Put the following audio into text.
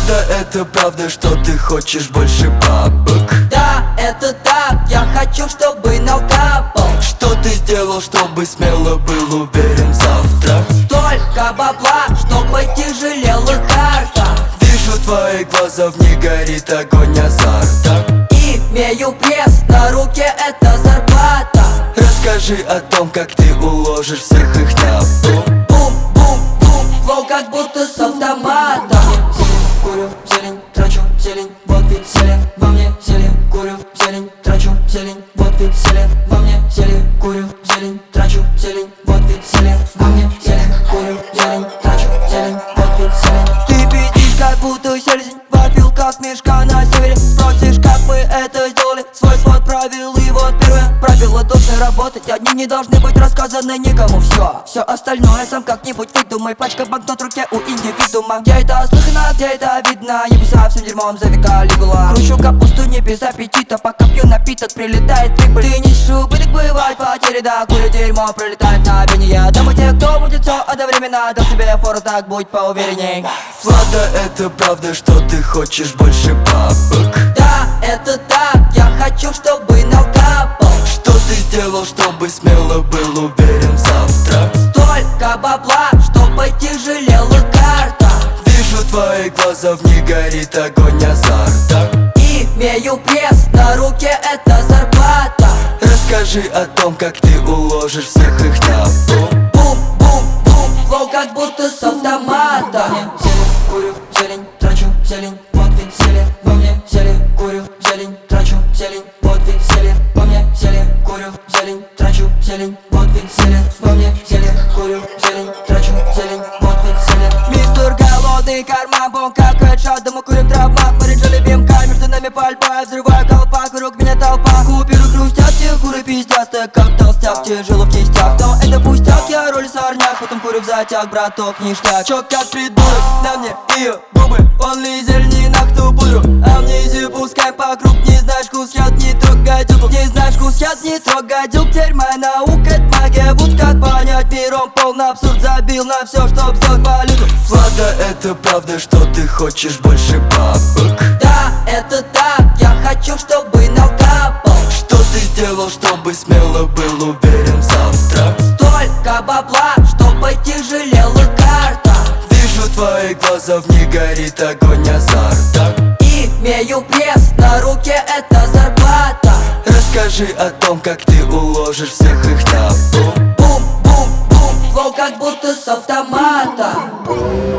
Влада, это правда, что ты хочешь больше бабок? Да, это так, я хочу, чтобы налкапал. Что ты сделал, чтобы смело был уверен завтра? Столько бабла, чтобы тяжелела карта. Вижу твои глаза, в них горит огонь азарта. Имею пресс, на руке это зарплата. Расскажи о том, как ты уложишь всех их на бум. Бум-бум-бум, флоу как будто с автомата. Курю зелень, трачу зелень, вот веселье во мне зелень. Курю зелень, трачу зелень, вот веселье во мне зелень. Курю зелень, трачу зелень, вот веселье во мне зелень. Курю зелень, трачу зелень, вот веселье. Ты пиздишь, как будто селезень, вопил как мешка на севере. Спросишь, как мы это сделали, свой свод правил. И вот первое правило: должны работать, одни не должны быть рассказаны никому. Все остальное сам как-нибудь выдумай. Пачка банкнот в руке у индивидуума. Где это слыхано, где это видно? Небеса всем дерьмом за века легла. Кручу капусту не без аппетита, пока пью напиток, прилетает прибыль. Ты несешь убыток, бывает потери, да. Курю дерьмо, пролетает на вине. Домой те, кто будет все одновременно. Дам тебе фору, так будь поуверенней. Влада, это правда, что ты хочешь больше бабок? Да, это так, я хочу, чтобы налкапал. Что ты сделал, чтобы смело был уверен завтра? Столько бабла, чтобы тяжелела карта. Вижу твои глаза, в них горит огонь азарта. Имею пресс, на руке это зарплата. Расскажи о том, как ты уложишь всех их на бум. Бум-бум-бум, флоу как будто с автомата. Зелень, курю зелень, трачу зелень, вот веселье во мне зелень. Курю зелень, трачу зелень, вот веселье во мне зелень. Курю зелень, трачу зелень, вот веселье во мне зелень. Курю зелень, трачу зелень, вот веселье. Мистер голодный карман, бом как хедшот, да мы курим травмат. Мы реджали бимка, между нами пальба. Взрываю колпак, вокруг меня толпа. Куперы хрустят, все куры пиздят, как толстяк, тяжело в кистях. Но это пустяк, я роль сорняк, потом курю в затяг, браток, ништяк. Чок как придурок, на мне ее губы, он лизер не на кто пудру. Амнезию пускаем по круг, не знаешь вкус яд, не трогай дюк. Не знаешь вкус яд, не трогай дюк. Теперь моя наука, это магия, вот как понять миром. Полный абсурд, забил на все, чтоб сделать валюту. Влада, это правда, что ты хочешь больше бабок? Да, это так, я хочу, чтобы налкапал. Что ты сделал, чтобы смело был уверен завтра? Столько бабла, чтобы тяжелела карта. Вижу твои глаза, в них горит огонь азарта. Имею пресс, на руке это зарплата. Расскажи о том, как ты уложишь всех их на бум. Бум-бум-бум, флоу как будто с автомата.